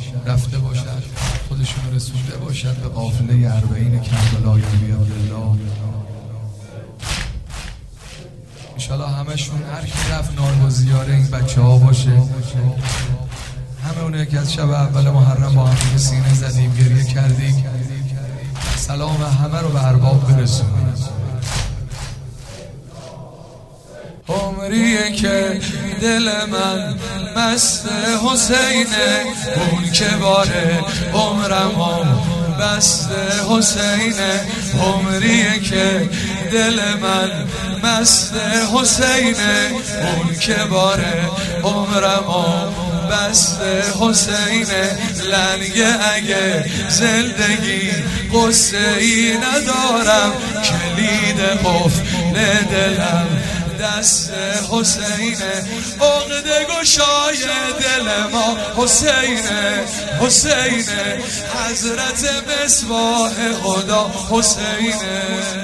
رفته باشد، خودشون رسونده باشد به قافله اربعین کربلای علی عبدالله. انشالله همشون هر کی رفت نان و زیاره این بچه ها باشه. همه اونه که از شب اول محرم با هم سینه زدیم، گریه کردیم، سلام همه رو به ارباب برسونیم. عمریه که دل من مست حسینه، اون که باره عمرمو بست حسینه. عمریه که دل من مست حسینه، اون که باره عمرمو بست حسینه. لنگه اگه زندگی قصه ای ندارم، کلید قفل دلم دست حسینه. عقده گشای دل ما حسینه، حسینه. حضرت مصباح خدا حسینه.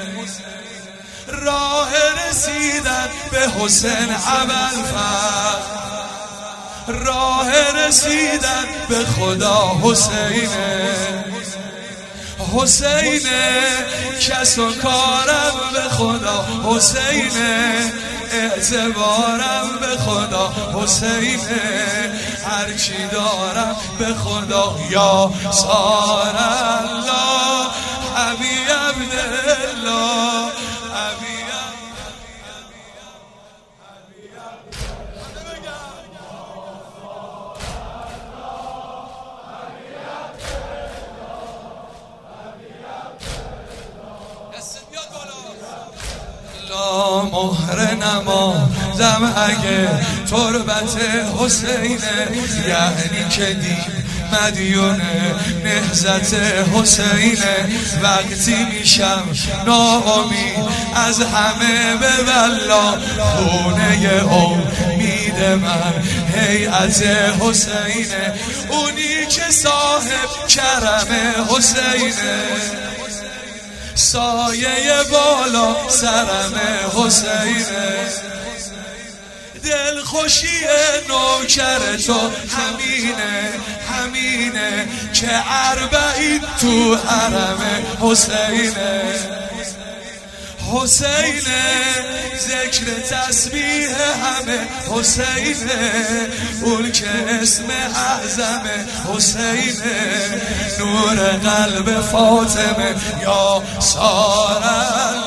راه رسیدن به حسین ابوالفضل، راه رسیدن به خدا حسینه. حسینه کس و کارم به خدا حسینه، اعتبارم به خدا حسینه. هرچی دارم به خدا یا سار الله ابی عبدالله. مهر نمازم اگه تربت حسینه، یعنی که دیم مدیونه نهضت حسینه. وقتی میشم ناامید از همه به والله، خونه امید من هیئت حسینه. اونی که صاحب کرم حسینه، سایه بالا سرم حسینه. دلخوشی نوکر تو همینه، همینه که اربعین تو حرم حسینه. حسینه ذکر تسبیح همه حسینه، اون که اسم اعظم حسینه. نور قلب فاطمه یا سارا